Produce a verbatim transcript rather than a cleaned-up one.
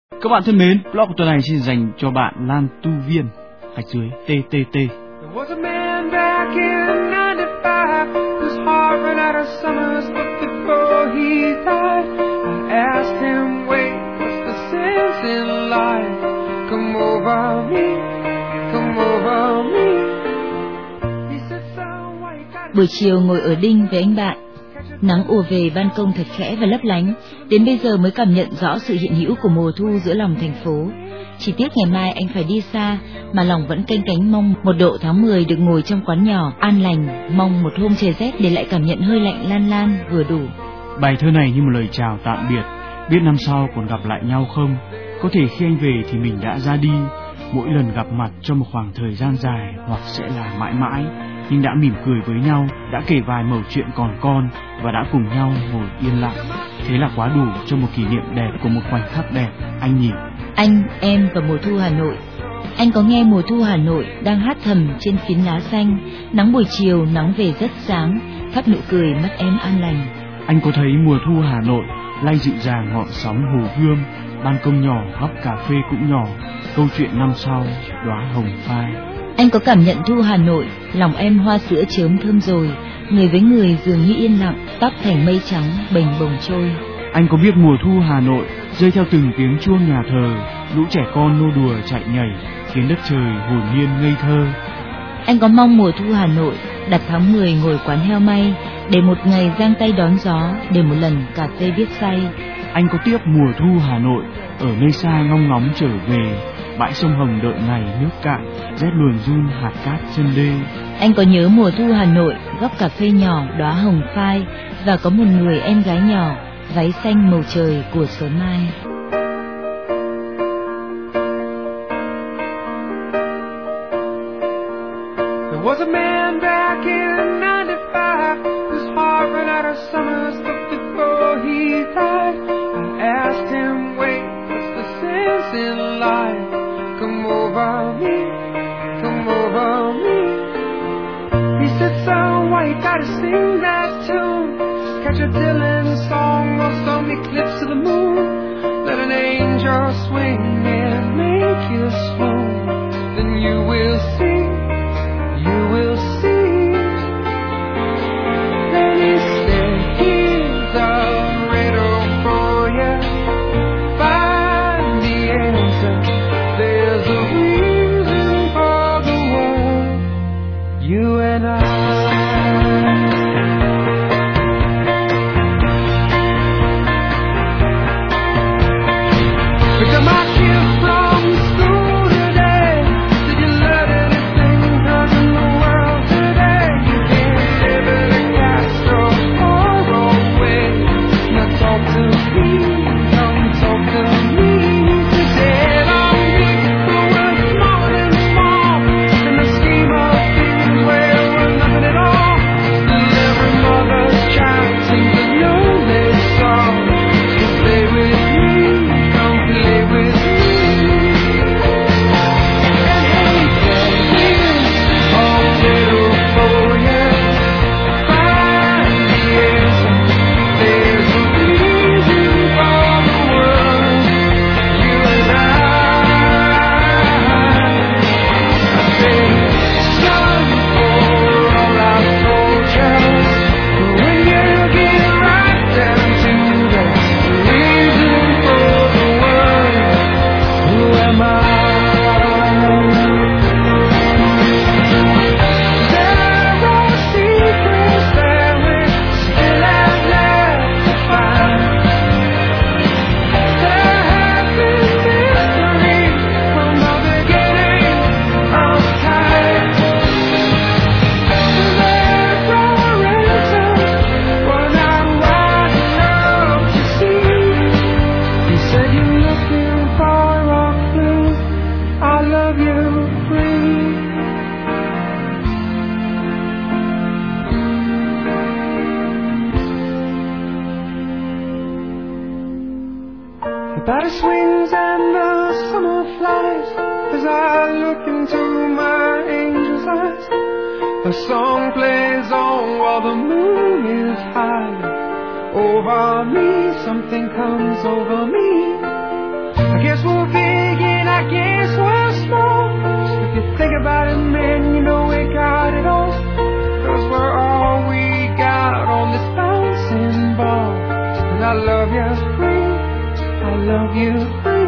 Các bạn thân mến, blog của tuần này xin dành cho bạn Lan Tu Viên, gạch dưới tê tê tê. Buổi chiều ngồi ở Đinh với anh bạn, nắng ùa về ban công thật khẽ và lấp lánh, đến bây giờ mới cảm nhận rõ sự hiện hữu của mùa thu giữa lòng thành phố. Chỉ tiếc ngày mai anh phải đi xa, mà lòng vẫn canh cánh mong một độ tháng mười được ngồi trong quán nhỏ an lành, mong một hôm trời rét để lại cảm nhận hơi lạnh lan lan vừa đủ. Bài thơ này như một lời chào tạm biệt, biết năm sau còn gặp lại nhau không? Có thể khi anh về thì mình đã ra đi, mỗi lần gặp mặt trong một khoảng thời gian dài hoặc sẽ là mãi mãi, nhưng đã mỉm cười với nhau, đã kể vài mẩu chuyện còn con và đã cùng nhau ngồi yên lặng. Thế là quá đủ cho một kỷ niệm đẹp của một khoảnh khắc đẹp, anh nhỉ? Anh, em và mùa thu Hà Nội. Anh có nghe mùa thu Hà Nội đang hát thầm trên phiến lá xanh, nắng buổi chiều nắng về rất sáng, khắp nụ cười mắt em an lành. Anh có thấy mùa thu Hà Nội lay dịu dàng ngọn sóng Hồ Gươm, ban công nhỏ góc cà phê cũng nhỏ, câu chuyện năm sau đóa hồng phai. Anh có cảm nhận thu Hà Nội, lòng em hoa sữa chớm thơm rồi, người với người dường như yên lặng, tóc thành mây trắng bềnh bồng trôi. Anh có biết mùa thu Hà Nội rơi theo từng tiếng chuông nhà thờ, lũ trẻ con nô đùa chạy nhảy, khiến đất trời hồn nhiên ngây thơ. Anh có mong mùa thu Hà Nội đặt tháng mười ngồi quán heo may, để một ngày giang tay đón gió, để một lần cà phê biết say. Anh có tiếc mùa thu Hà Nội ở nơi xa ngóng ngóng trở về, bãi sông Hồng đợi ngày nước cạn, rét luồn run hạt cát chân đê. Anh có nhớ mùa thu Hà Nội, góc cà phê nhỏ đóa hồng phai, và có một người em gái nhỏ, váy xanh màu trời của sớm mai. There was a man back in ninety-five whose heart ran out of summer stuff before he died. I asked him, wait, what's the sense in life? Come over me, come over me. He said, son, why you gotta sing that tune? Just catch a Dylan song or some eclipse of the moon. Let an angel swing and make you swoon. Then you will see, you will see. Then he said, here's a riddle for you. Find the answer. There's a reason for the world, you and I. Picked up my kids from school today. Did you learn anything? 'Cause in the world today, you can't live in a castle or away. Now talk to me, come talk to me today. Long people were small and small, in the scheme of things where we're nothing at all. And every mother's child sings a lonely song. So play with me, come play with me. And hey, here's a riddle for you. Find the answer. There's a reason for the world, you and I. I say, son, for all our soldiers, when you get right down to the reason for the world, who am I? There are secrets that we still have left to find. There have been mysteries from the beginning of time. There's our answers, we're not wise enough to see. You said you're looking for a clue. I love you free. The battle swings and the summer flies as I look into my angel's eyes. A song plays on while the moon is high. Over me, something comes over me. I guess we're big and I guess we're small. If you think about it, man, you know we got it all. Cause we're all we got on this bouncing ball. And I love you free, I love you free.